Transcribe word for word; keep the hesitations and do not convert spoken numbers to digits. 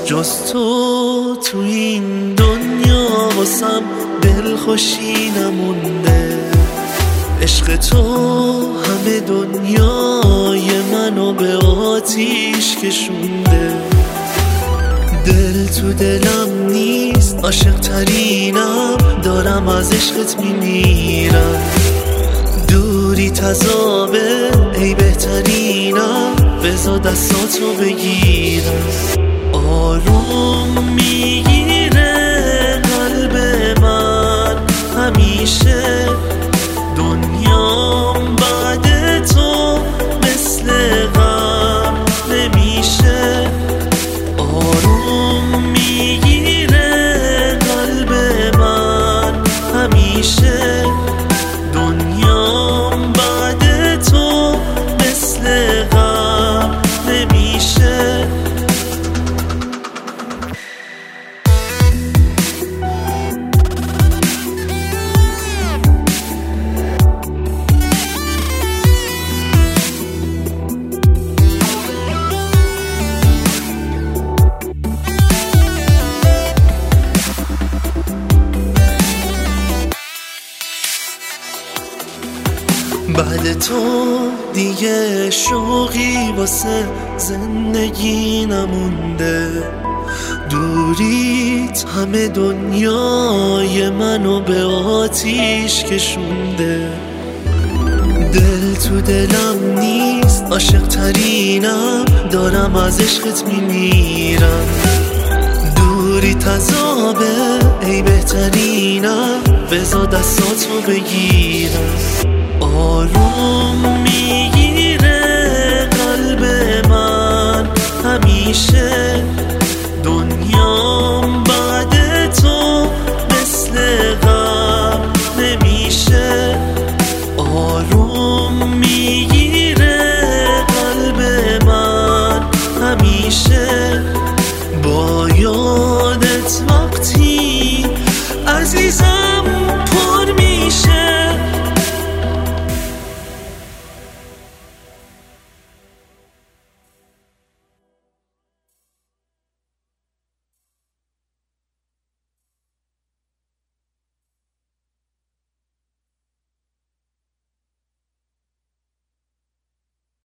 جز تو تو این دنیا واسم دلخوشی نمونده. عشق تو همه دنیای منو به آتیش کشونده. دل تو دلم نیست، عاشق ترینم، دارم از عشقت میمیرم. دوری تذابه ای بهترینم، بذار دستاتو بگیرم. آروم میگیره قلب من همیشه، دنیام بعد تو مثل غم نمیشه. آروم میگیره قلب من همیشه، دنیام بعد تو مثل غم نمیشه. بعد تو دیگه شوقی واسه زندگی نمونده. دوریت همه دنیای منو به آتیش کشونده. دل تو دلم نیست، عاشق ترینم، دارم از عشقت میمیرم. دوری تذابه ای بهترینم، بذار دستاتو بگیرم. آروم میگیره قلب من همیشه،